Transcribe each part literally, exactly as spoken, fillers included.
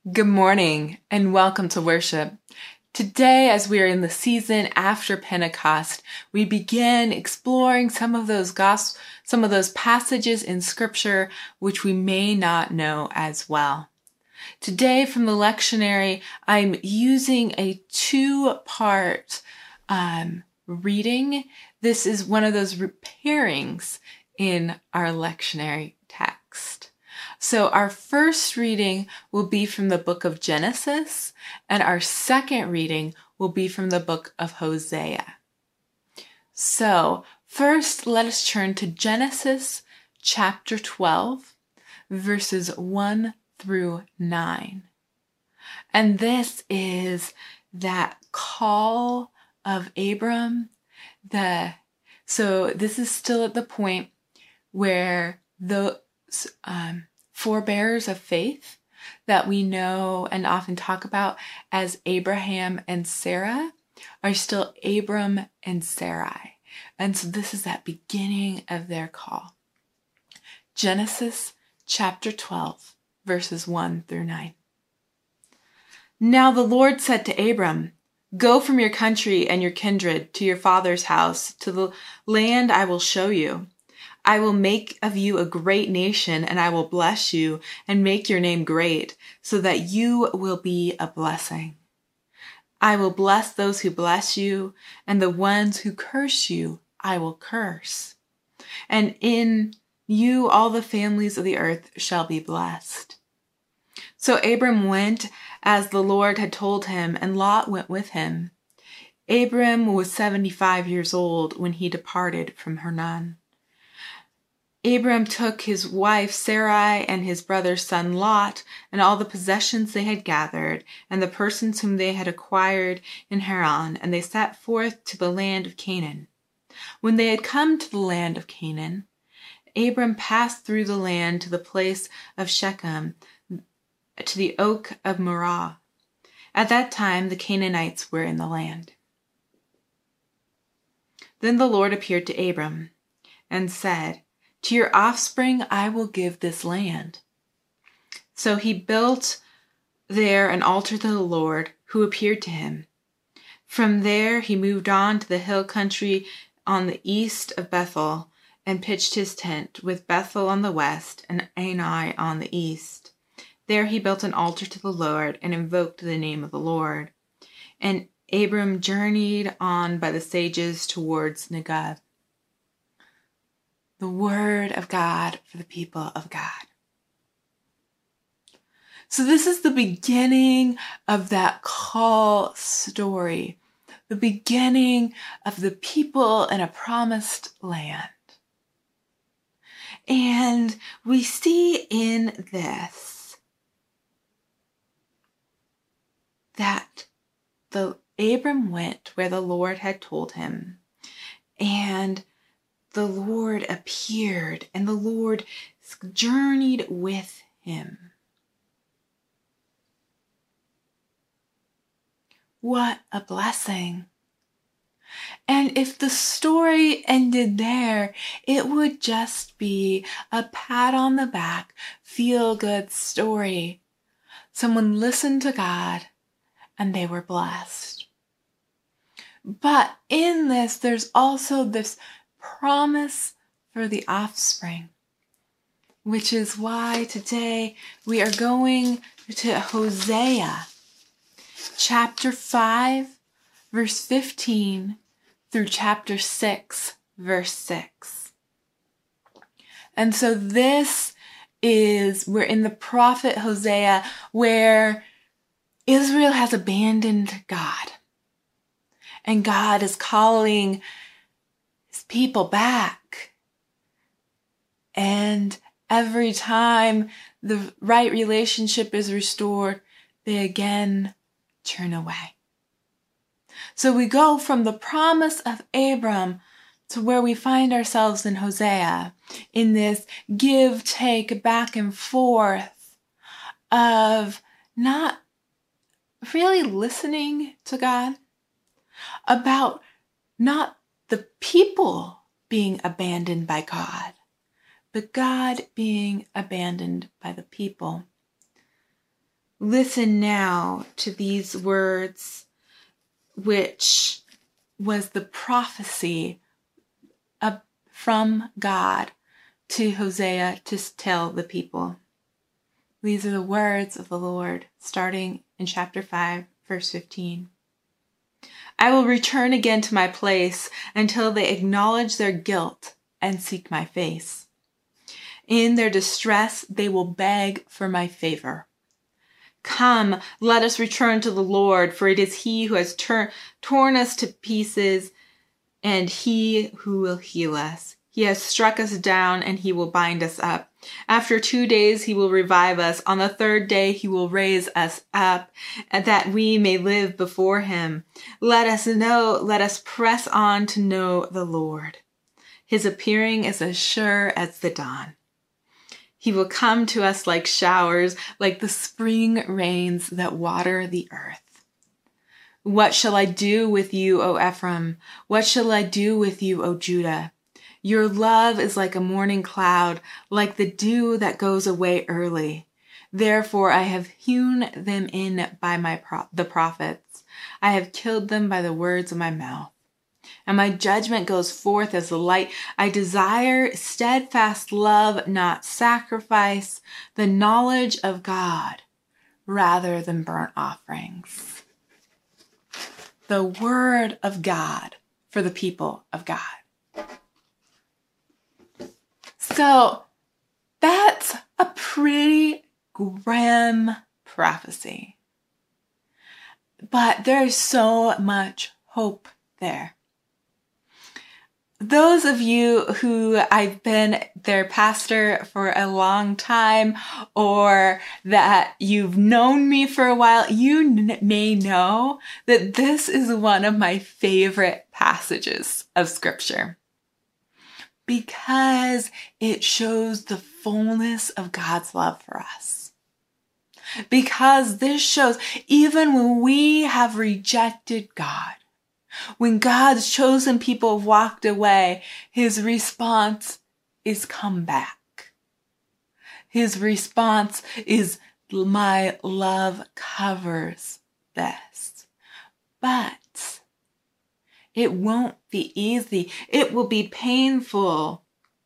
Good morning and welcome to worship. Today, as we are in the season after Pentecost, we begin exploring some of those gospel, some of those passages in Scripture which we may not know as well. Today, from the lectionary, I'm using a two-part um, reading. This is one of those pairings in our lectionary text. So our first reading will be from the book of Genesis, and our second reading will be from the book of Hosea. So first, let us turn to Genesis chapter twelve, verses one through nine. And this is that call of Abram. The so this is still at the point where the um, forebearers of faith that we know and often talk about as Abraham and Sarah are still Abram and Sarai. And so this is that beginning of their call. Genesis chapter twelve, verses one through nine. Now the Lord said to Abram, "Go from your country and your kindred to your father's house, to the land I will show you. I will make of you a great nation, and I will bless you and make your name great, so that you will be a blessing. I will bless those who bless you, and the ones who curse you I will curse. And in you all the families of the earth shall be blessed." So Abram went as the Lord had told him, and Lot went with him. Abram was seventy-five years old when he departed from Haran. Abram took his wife Sarai and his brother's son Lot and all the possessions they had gathered and the persons whom they had acquired in Haran, and they set forth to the land of Canaan. When they had come to the land of Canaan, Abram passed through the land to the place of Shechem, to the oak of Moreh. At that time the Canaanites were in the land. Then the Lord appeared to Abram and said, "To your offspring I will give this land." So he built there an altar to the Lord, who appeared to him. From there he moved on to the hill country on the east of Bethel, and pitched his tent, with Bethel on the west and Ai on the east. There he built an altar to the Lord, and invoked the name of the Lord. And Abram journeyed on by the sages towards Negev. The word of God for the people of God. So this is the beginning of that call story, the beginning of the people in a promised land. And we see in this that the Abram went where the Lord had told him, and the Lord appeared, and the Lord journeyed with him. What a blessing. And if the story ended there, it would just be a pat on the back, feel-good story. Someone listened to God, and they were blessed. But in this, there's also this promise for the offspring, which is why today we are going to Hosea chapter five, verse fifteen through chapter six, verse six. And so this is, we're in the prophet Hosea, where Israel has abandoned God, and God is calling his people back. And every time the right relationship is restored, they again turn away. So we go from the promise of Abram to where we find ourselves in Hosea, in this give, take, back and forth of not really listening to God, about not the people being abandoned by God, but God being abandoned by the people. Listen now to these words, which was the prophecy of, from God to Hosea to tell the people. These are the words of the Lord, starting in chapter five, verse fifteen. I will return again to my place until they acknowledge their guilt and seek my face. In their distress, they will beg for my favor. Come, let us return to the Lord, for it is he who has tur- torn us to pieces, and he who will heal us. He has struck us down, and he will bind us up. After two days he will revive us. On the third day he will raise us up, that we may live before him. Let us know, let us press on to know the Lord. His appearing is as sure as the dawn. He will come to us like showers, like the spring rains that water the earth. What shall I do with you, O Ephraim? What shall I do with you, O Judah? Your love is like a morning cloud, like the dew that goes away early. Therefore I have hewn them in by my pro- the prophets. I have killed them by the words of my mouth. And my judgment goes forth as the light. I desire steadfast love, not sacrifice, the knowledge of God, rather than burnt offerings. The word of God for the people of God. So that's a pretty grim prophecy. But there's so much hope there. Those of you who I've been their pastor for a long time, or that you've known me for a while, you n- may know that this is one of my favorite passages of Scripture, because it shows the fullness of God's love for us. Because this shows, even when we have rejected God, when God's chosen people have walked away, his response is come back. His response is, my love covers this. But it won't be easy. It will be painful.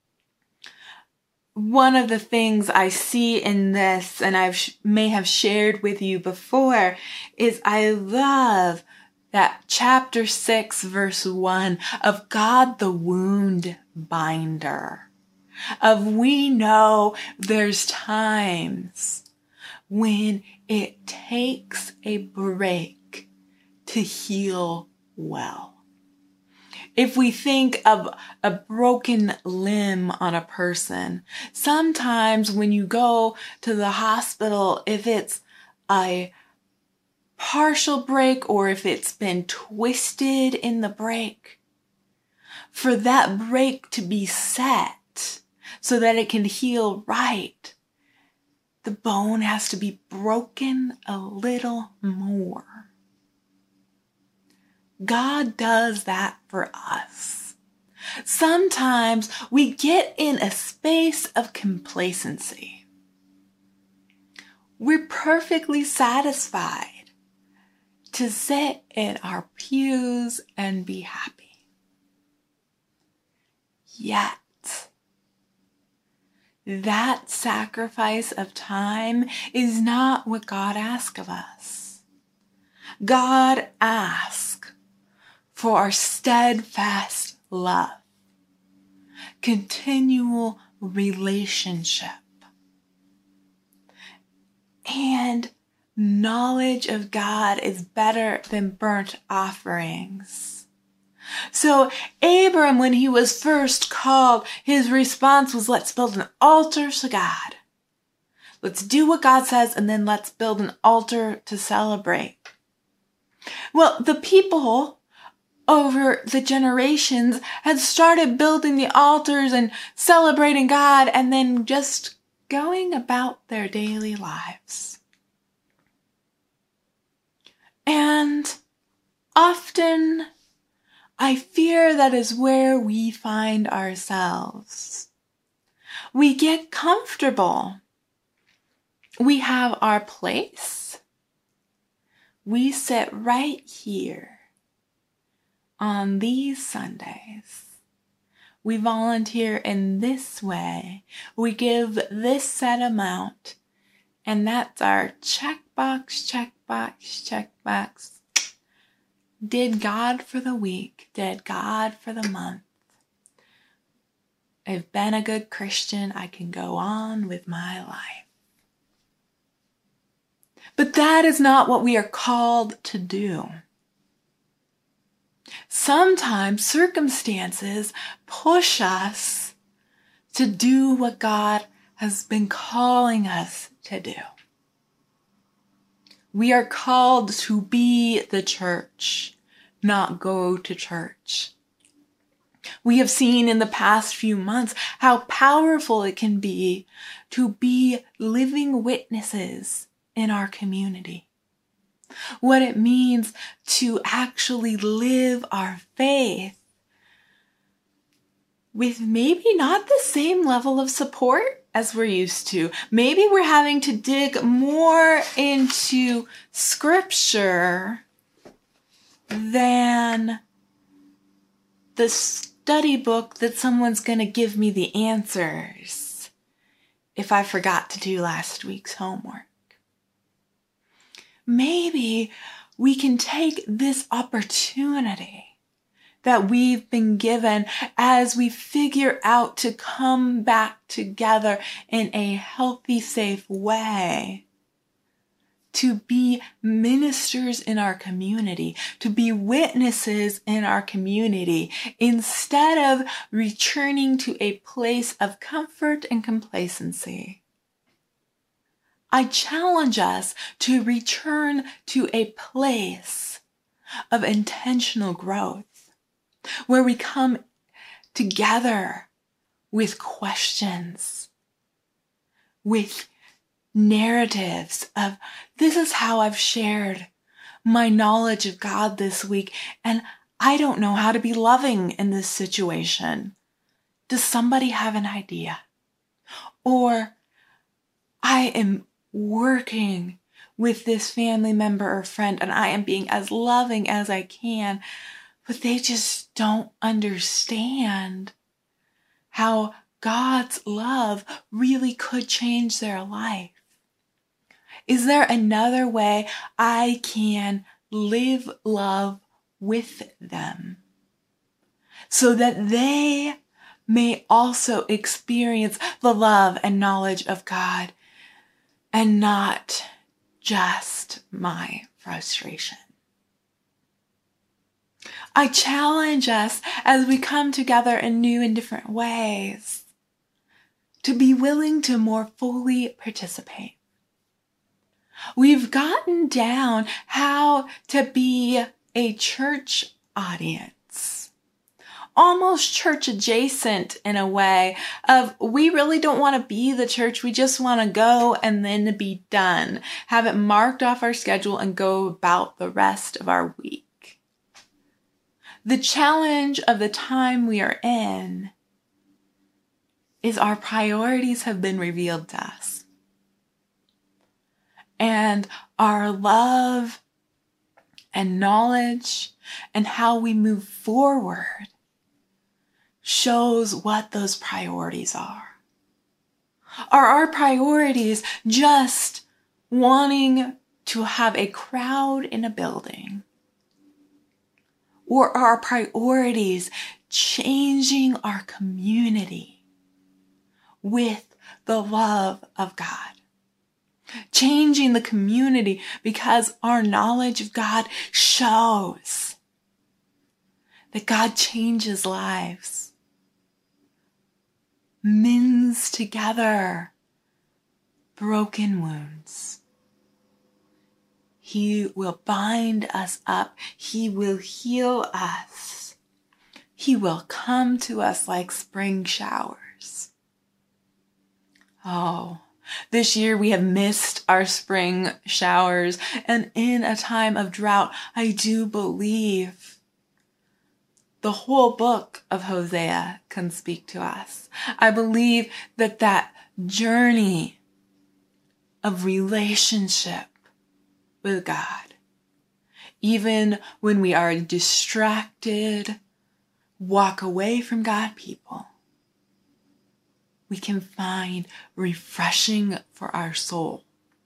One of the things I see in this, and I may have shared with you before, is I love that chapter six, verse one of God the wound binder. Of we know there's times when it takes a break to heal well. If we think of a broken limb on a person, sometimes when you go to the hospital, if it's a partial break or if it's been twisted in the break, for that break to be set so that it can heal right, the bone has to be broken a little more. God does that for us. Sometimes we get in a space of complacency. We're perfectly satisfied to sit in our pews and be happy. Yet, that sacrifice of time is not what God asks of us. God asks for our steadfast love, continual relationship, and knowledge of God is better than burnt offerings. So Abram, when he was first called, his response was, let's build an altar to God. Let's do what God says, and then let's build an altar to celebrate. Well, the people over the generations had started building the altars and celebrating God and then just going about their daily lives. And often I fear that is where we find ourselves. We get comfortable. We have our place. we sit right here on these Sundays. We volunteer in this way. We give this set amount. And that's our checkbox, checkbox, checkbox. Did God for the week. Did God for the month. I've been a good Christian. I can go on with my life. But that is not what we are called to do. Sometimes circumstances push us to do what God has been calling us to do. We are called to be the church, not go to church. We have seen in the past few months how powerful it can be to be living witnesses in our community. What it means to actually live our faith with maybe not the same level of support as we're used to. Maybe we're having to dig more into scripture than the study book that someone's going to give me the answers if I forgot to do last week's homework. Maybe we can take this opportunity that we've been given as we figure out to come back together in a healthy, safe way, to be ministers in our community, to be witnesses in our community, instead of returning to a place of comfort and complacency. I challenge us to return to a place of intentional growth, where we come together with questions, with narratives of, this is how I've shared my knowledge of God this week, and I don't know how to be loving in this situation. Does somebody have an idea? Or, I am working with this family member or friend, and I am being as loving as I can, but they just don't understand how God's love really could change their life. Is there another way I can live love with them so that they may also experience the love and knowledge of God and not just my frustration? I challenge us as we come together in new and different ways to be willing to more fully participate. We've gotten down how to be a church audience, almost church adjacent in a way of, we really don't want to be the church. We just want to go and then be done, have it marked off our schedule and go about the rest of our week. The challenge of the time we are in is our priorities have been revealed to us. And our love and knowledge and how we move forward shows what those priorities are. Are our priorities just wanting to have a crowd in a building? Or are our priorities changing our community with the love of God? Changing the community because our knowledge of God shows that God changes lives, mends together broken wounds. He will bind us up. He will heal us. He will come to us like spring showers. Oh, this year we have missed our spring showers, and in a time of drought, I do believe the whole book of Hosea can speak to us. I believe that that journey of relationship with God even when we are distracted, walk away from God people, we can find refreshing for our soul.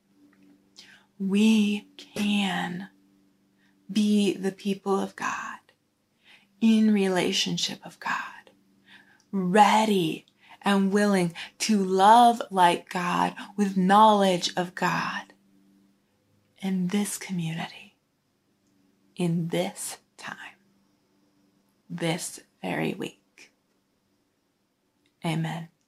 We can be the people of God, in relationship of God, ready and willing to love like God with knowledge of God in this community, in this time, this very week. Amen.